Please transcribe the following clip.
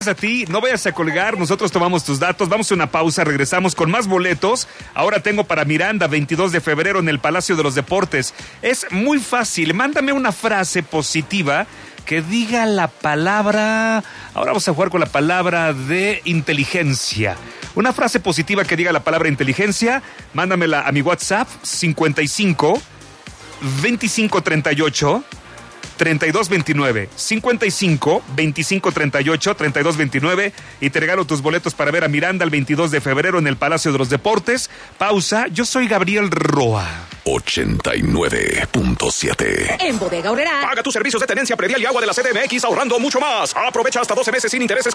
a ti, no vayas a colgar, nosotros tomamos tus datos, vamos a una pausa, regresamos con más boletos. Ahora tengo para Miranda, 22 de febrero en el Palacio de los Deportes. Es muy fácil, mándame una frase positiva que diga la palabra, ahora vamos a jugar con la palabra de inteligencia. Una frase positiva que diga la palabra inteligencia, mándamela a mi WhatsApp, 55 25 38 3229, 55 25 38 3229, y te regalo tus boletos para ver a Miranda el 22 de febrero en el Palacio de los Deportes. Pausa, yo soy Gabriel Roa. 89.7. En Bodega Aurrerá. Paga tus servicios de tenencia predial y agua de la CDMX ahorrando mucho más. Aprovecha hasta 12 meses sin intereses